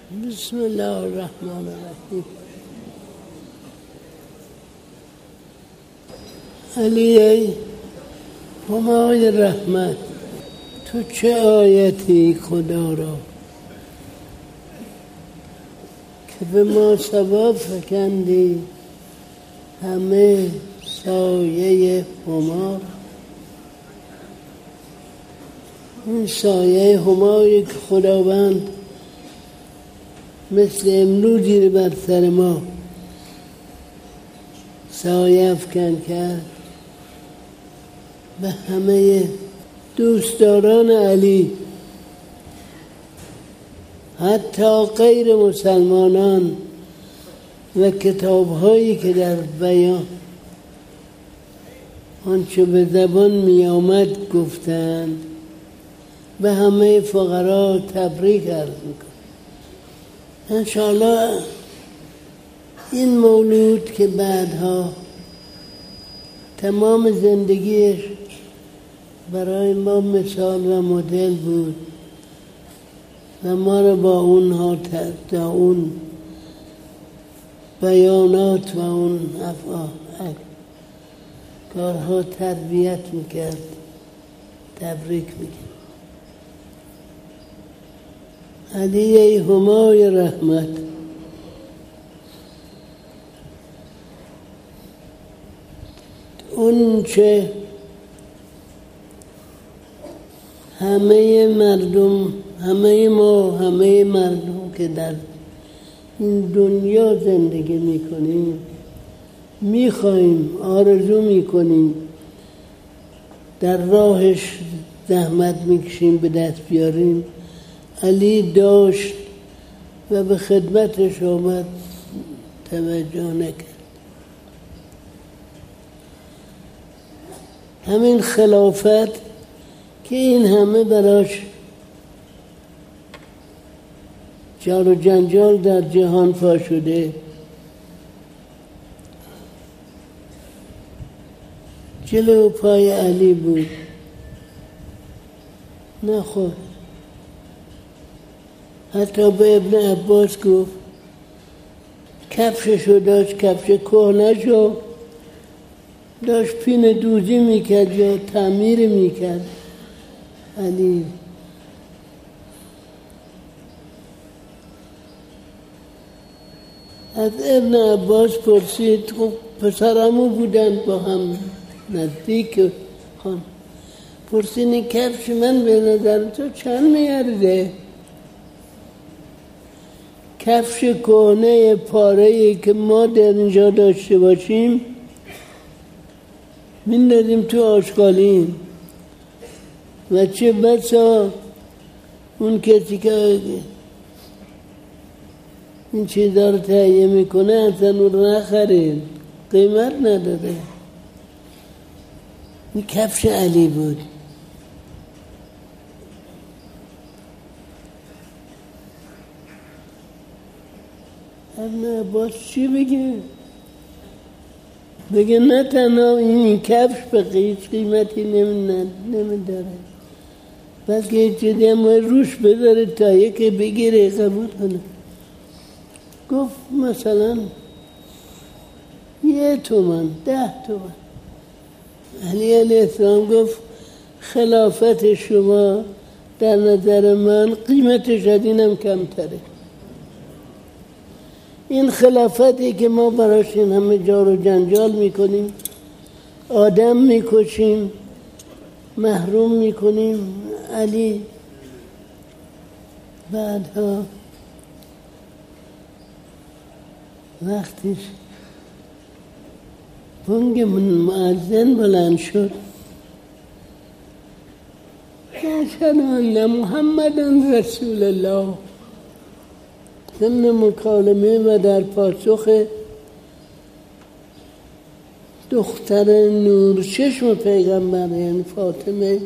بسم الله الرحمن الرحیم. علی ای همای رحمت، تو چه آیتی خدا را که به ما سبب فکندی همه سایه هما. این سایه همایی که خداوند مثل امروزی بر سر ما سایه افکن کرد، به همه دوستداران علی، حتی غیر مسلمانان و کتاب‌هایی که در بیان آنچه به زبان می آمد گفتند، به همه فقرا تبریک عرض میکنم. انشاءالله این مولود که بعدها تمام زندگیش برای ما مثال و مدل بود و ما را با اونها تا اون بیانات و اون افعال کارها تربیت میکرد، تبریک میگم. علی ای همای رحمت، اون چه همه مردم، همه ما، همه مردم که در این دنیا زندگی میکنیم میخوایم، آرزو میکنیم، در راهش زحمت میکشیم به دست بیاریم، علی داشت و به خدمتش آمد، توجه نکرد. همین خلافت که این همه براش جار و جنجال در جهان پا شده، جلو پای علی بود. نه خود حتی به ابن عباس گفت کفششو داشت، کفش کهنه‌شو داشت پین دوزی میکرد یا تعمیر میکرد علی. از ابن عباس پرسید، خب پسرمو بودن با هم نزدیک خان، پرسید این کفش من به نظر تو چند میارده؟ کفش کهنه پاره‌ای که ما در اینجا داشته باشیم میندازیم تو آشغالین و چه بسا اون کسی که این چیزا رو تهیه میکنه اصلا اون رو نخره، قیمت نداره. این کفش علی بود. ابن عباس چی بگه؟ بگه نه تنها این کفش به قیمتی نمیداره، بلکه یه چیزی هم روش بذاره تا یکی بگیره قبول کنه. گفت مثلا 1 تومن، 10 تومن. علی علیه السلام گفت خلافت شما در نظر من قیمتش از اینم کمتره. این خلافتی که ما براش این همه جار و جنجال میکنیم، آدم میکشیم، محروم میکنیم، علی بعدها وقتی بانگ مؤذن بلند شد، اشهد ان محمدن رسول الله، ضمن مکالمه و در پاسخ دختر نورچشم پیغمبر یعنی فاطمه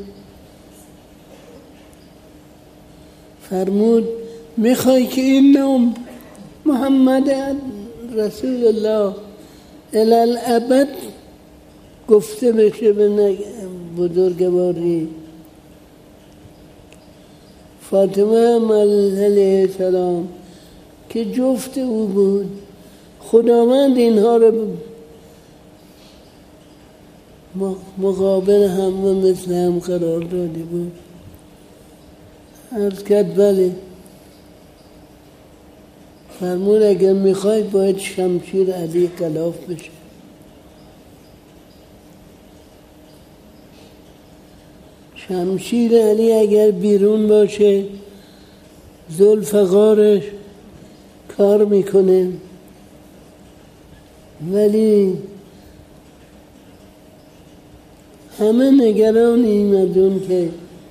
فرمود میخوای که این نام محمد رسول الله الالعبد گفته بشه به بزرگواری؟ فاطمه علیه السلام که جفت او بود. خداوند اینها رو مقابل هم و مثل هم قرار داده بود. عرض کرد بله. فرمود اگر میخواید باید شمشیر علی غلاف بشه. شمشیر علی اگر بیرون باشه ذوالفقارش کار میکنه، ولی همه نگران ایمدون که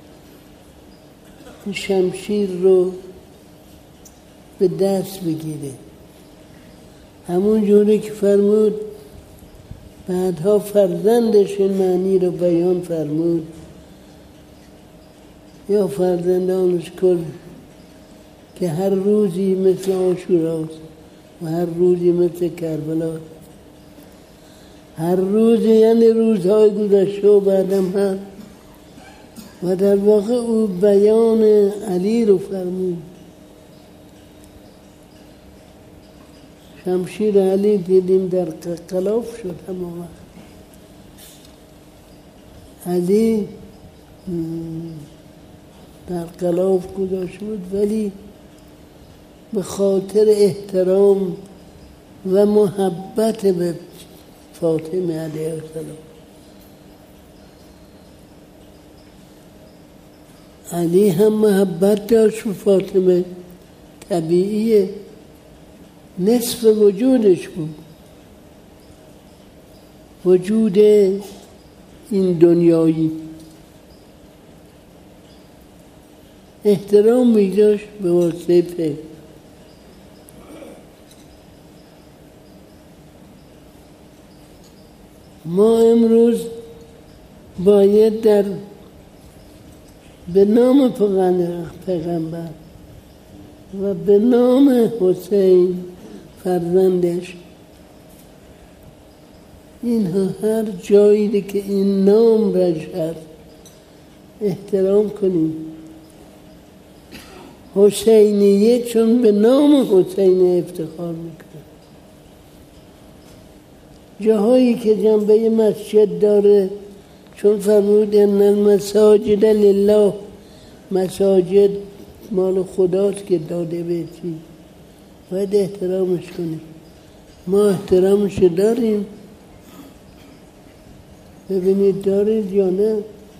شمشیر رو به دست بگیره. همون جوری که فرمود بعدها فرزندش این معنی رو بیان فرمود: یا فرزندانش کل که هر روزی مثل عاشوراست و هر روزی مثل کربلا. هر روزی یعنی روزهای گذشته و بعدم هست. و در واقع او بیان علی رو فرمود. شمشیر علی دیدیم در غلاف شد. همون وقت علی در غلاف گذاشته بود، ولی به خاطر احترام و محبت به فاطمه علیه السلام. علی هم محبت داشت به فاطمه، طبیعیه، نصف وجودش بود، وجود این دنیایی. احترام می‌داشت به واسطه پدر. ما امروز باید به نام پیغمبر و به نام حسین فرزندش، اینها هر جایی که این نام رش هست احترام کنیم. حسینیه چون به نام حسین افتخار میکنه. جاهایی که جنبه مسجد داره، چون فرمود ان المساجد لله، مساجد مال خداست که داده به چی، باید احترامش کنیم. ما احترامش داریم؟ ببینید دارید یا نه؟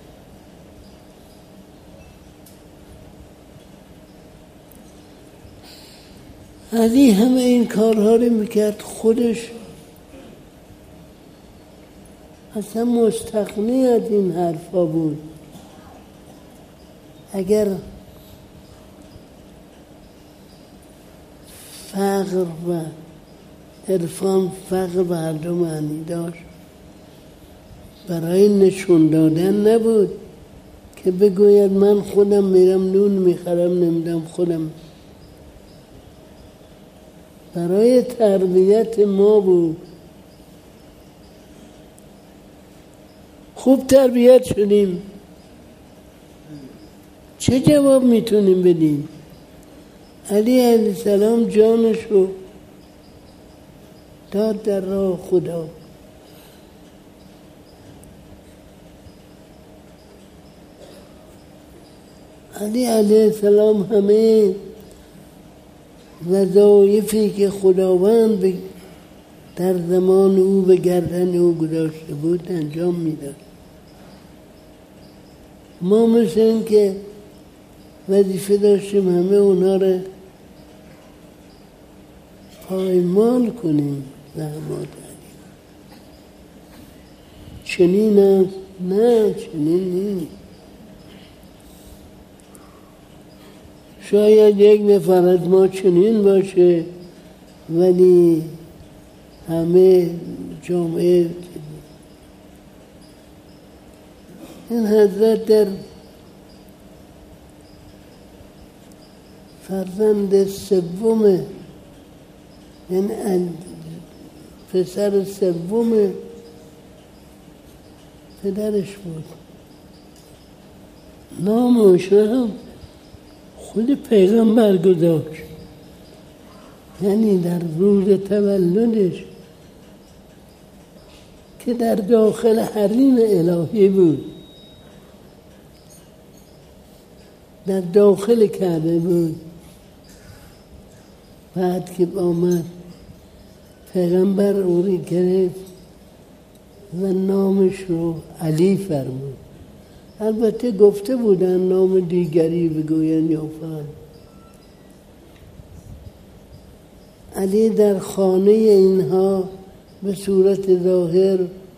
علی همه این کارها رو میکرد. خودش اصلا مستغنی از این حرفا بود. اگر فقر و عرفان، فقر به هر دو معنی داشت، برای نشون دادن نبود که بگوید من خودم میرم نون میخرم نمیدم خودم. برای تربیت ما بود. خوب تربیت شدیم، چه جواب میتونیم بدیم؟ علی علیه السلام جانشو داد در راه خدا. علی علیه السلام همه وظایفی که خداوند در زمان او به گردن او گذاشته بود انجام میداد. ما مثل این که وظیفه داشتیم همه اونا رو پایمال کنیم. زحمات علی چنین است؟ نه، چنین نیست. شاید یک نفر از ما چنین باشه، ولی همه جامعه. این حضرت در فرزند سوم، یعنی پسر سوم پدرش بود. نامش هم خود پیغمبر گذاشت. یعنی در روز تولدش که در داخل حریم الهی بود، در داخل کعبه بود، بعد که آمد پیغمبر او رو گرفت و نامش رو علی فرمود. البته گفته بودن نام دیگری بگوین یا فعل. علی در خانه اینها به صورت ظاهر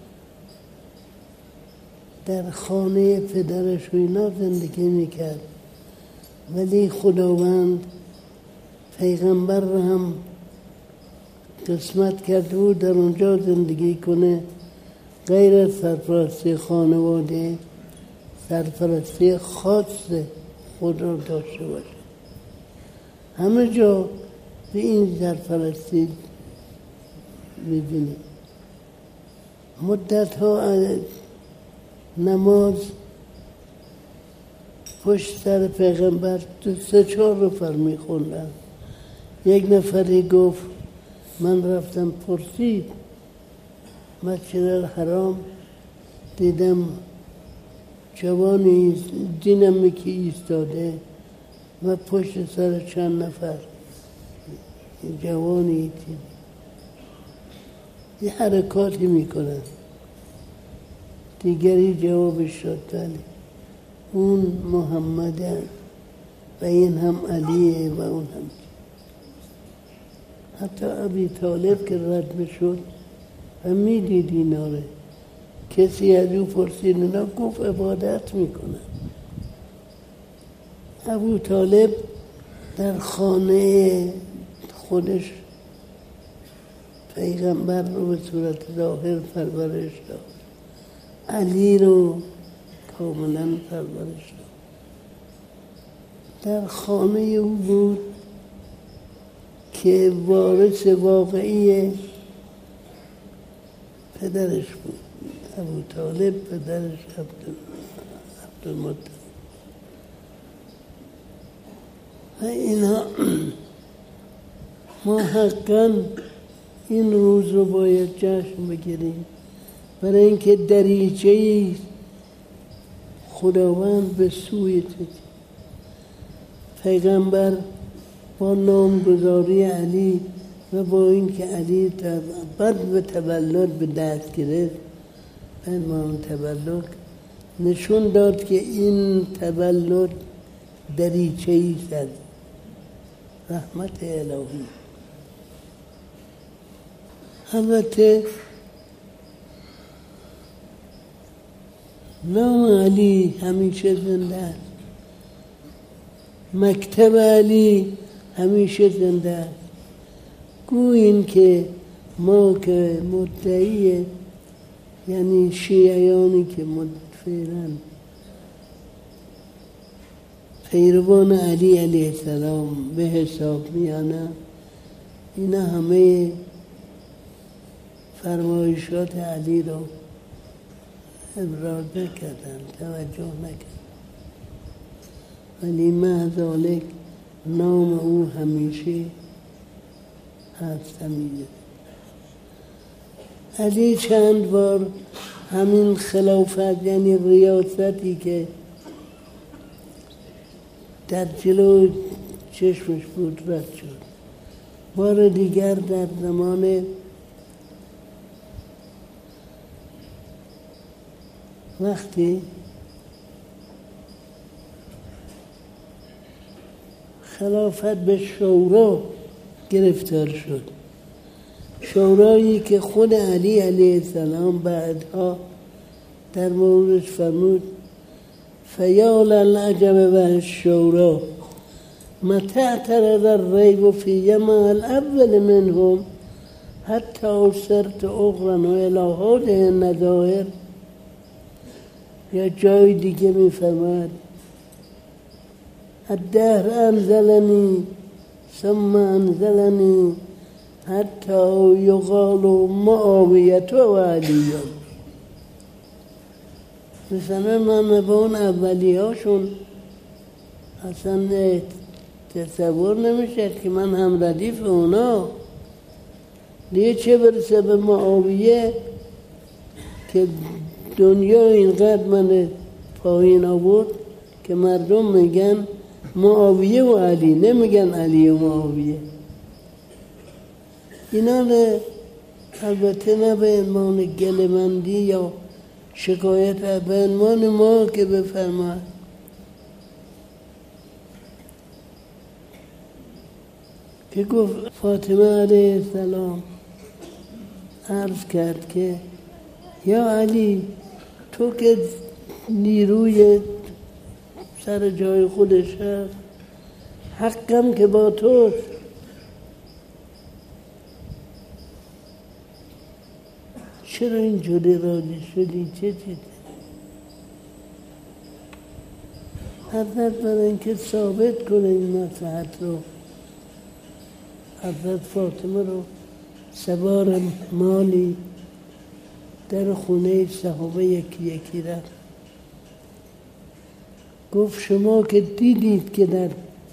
در خانه پدرش و اینا زندگی میکرد، ولی خداوند پیغمبر را هم قسمت کرده بود در اونجا زندگی کنه، غیر از سرپرستی خانواده سرپرستی خاص خود را داشته باشه. همه جا به این سرپرستی می‌بینیم. مدت ها نماز پشت سر پیغمبر 2-3-4 نفر میخوندن. یک نفری گفت من رفتم پرسید مسجد الحرام، دیدم جوانی دینم که ایستاده و پشت سر چند نفر جوانی یه حرکاتی میکنن. دیگری جوابش شد بله اون محمده و این هم علیه و اون هم. حتی ابی طالب که رد میشد و میدید اینا رو، کسی از او پرسید اونا گفت عبادت میکنن. ابو طالب در خانه خودش پیغمبر رو به صورت ظاهر پرورش داد، علی رو کاملا پرورش داد. در خانه او بود که وارث واقعی پدرش بود. ابو طالب پدرش عبدالمطلب. و اینا ما حقا این روز رو باید جشن بگیریم، برای اینکه دریچه‌ای خداوند به سوی پیغمبر با نامگذاری علی و با اینکه علی بعد به تولد به دست گرفت، پیمان تولد نشون داد که این تولد دریچه‌ای زد رحمت الهی. البته نام علی همیشه زنده است، مکتب علی همیشه زنده است. گویین که ما که مدعی، یعنی شیعیانی که فعلا پیروان علی علیه السلام به حساب میانن، اینا همه فرمایشات علی رو ابراز نکردن، توجه نکردن، ولی مع ذالک نام او همیشه هست. همیشه علی چند بار همین خلافت یعنی ریاستی که در جلو چشمش بود رد شد. بار دیگر در زمان وقتی خلافت به شورا گرفتار شد، شورایی که خود علی علیه السلام بعدها در موردش فرمود فیا للعجب و الشورا متى اعترض الریب فی مع الاول منهم حتی صرت اغرن و الی هذه النظائر. یا جای دیگه میفرماد الدهر انزلنی ثم انزلنی حتی یقال معاویت و علیه. مثلا من به اون اولی هاشون اصلا تصور نمیشه که من هم ردیف اونا. دیگه چه برسه به معاویه که دنیا اینقدر من پایین آورد که مردم میگن معاویه و علی، نمیگن علی و معاویه. اینا البته نه به عنوان گله‌مندی یا شکایت، به عنوان ما که بفرماید که گفت فاطمه علیه السلام عرض کرد که یا علی تو که نیروی سر جای خودش هست، حقم که با توست، چرا اینجوری راضی شدی؟ چه چیزی؟ حضرت برای اینکه ثابت کنه این نصیحت رو، حضرت فاطمه رو سوار مالی در خونه صحابه یکی رفت. گفت شما که دیدید که در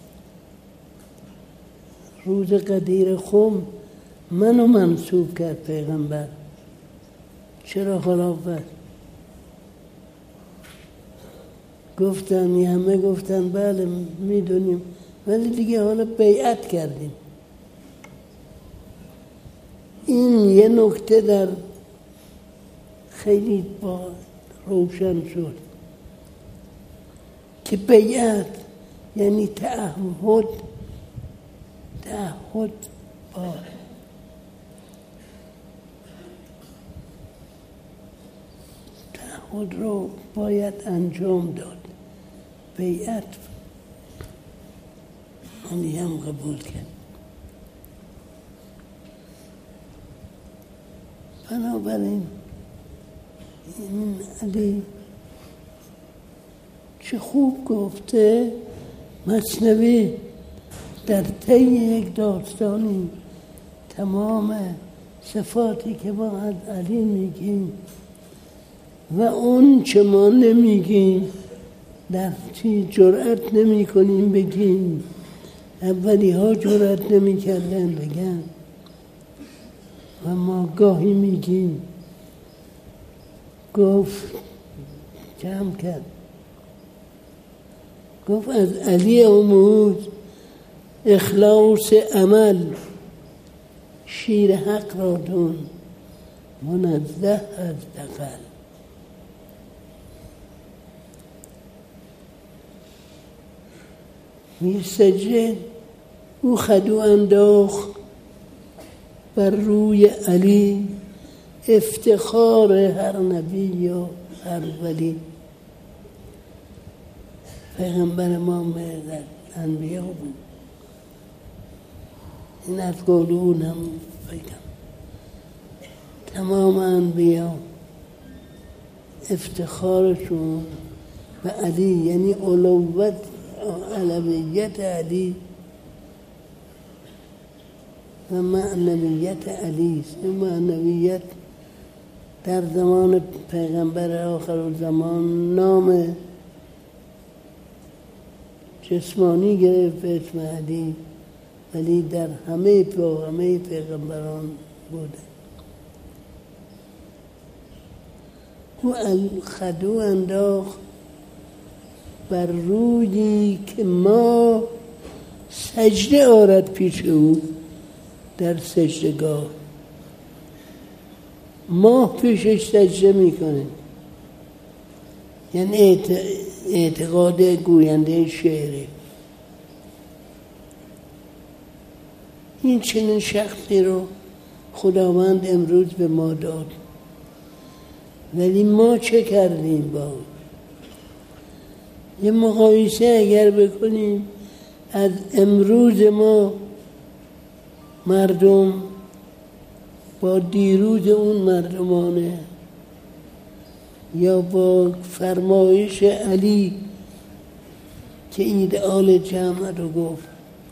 روز قدیر خم منو منصوب کرد پیغمبر، چرا خلافت؟ گفتن همه گفتن بله میدونیم، ولی دیگه حالا بیعت کردیم. این یه نکته در خیلی با روشن شد که بیعت یعنی تعهد با تعهد رو باید انجام داد. بیعت علی هم قبول کرد. بنابراین این علی چه خوب گفته. مثنوی در طی یک داستانی تمام صفاتی که ما از علی میگیم و اون چه ما نمیگیم، در چی جرأت نمی کنیم بگیم، اولی ها جرأت نمی کردن بگن و ما گاهی میگیم. گفت جمع کرد، گفت از علی آموز اخلاص عمل، شیر حق را دون منزه از دغل. میر سجاد او خدو انداخت بر روی علی، افتخار هر نبی و هر ولی. پیغمبر ما مردد انبیا بود. این از قولون هم بگم تمام انبیا افتخارشون به علی، یعنی علویت علی و معنویت علی است. این معنویت در زمان پیغمبر آخر الزمان نام جسمانی گرفت به اسم علی، ولی در همه پیغمبران بوده. او خدو انداخت بر رویی که ما سجده آرد پیش او در سجدگاه. ما پیشش سجده میکنه، یعنی اعتقاد گوینده شعره. این چنین شخصی رو خداوند امروز به ما داد، ولی ما چه کردیم با اون؟ یه مقایسه اگر بکنیم از امروز ما مردم با دیروز اون مردمانه، یا با فرمایش علی که ایدئال جمع رو گفت،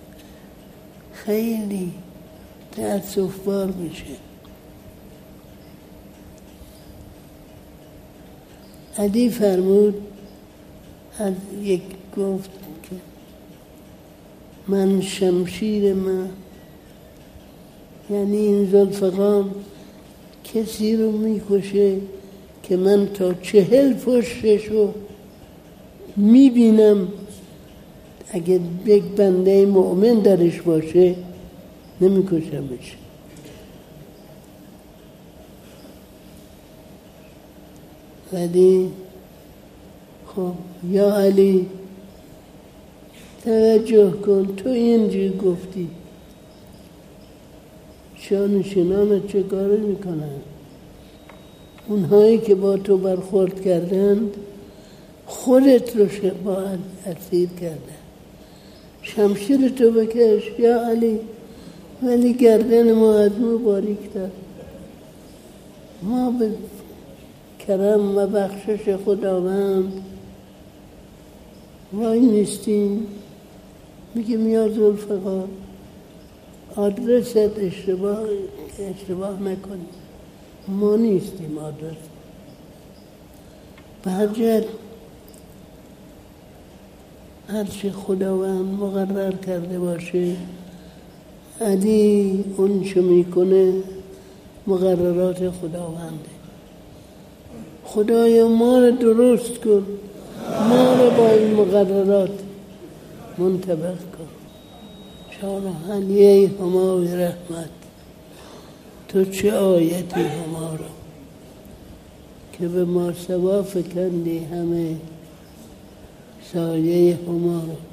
خیلی تأسف بار میشه. علی فرمود، از یک گفت که من شمشیر من، یعنی این ذوالفقار کسی رو میکشه که من تا 40 پشتشو میبینم، اگه یک بنده مؤمن درش باشه نمیکشمش. ولی خب یا علی توجه کن، تو اینجوری گفتی، جانشینانت چه کاره میکنن؟ اونهایی که با تو برخورد کردند خودت رو باید اسیر کردن. شمشیر تو بکش یا علی، ولی گردن ما از مو باریک‌تر. ما به کرم و بخشش خداوند وای نیستیم، میگیم یا ذوالفقار آدرست اشتباه نکنیم، ما نیستیم آدرس. به هر جهت هرچه خداوند مقرر کرده باشه، علی اون چه میکنه مقررات خداونده. خدایا ما رو درست کن، ما رو با این مقررات منطبق کن. شارحانیه همای رحمت، تو چه آیتی هما رو که به ما سوا فکندی همه سایه هما رو.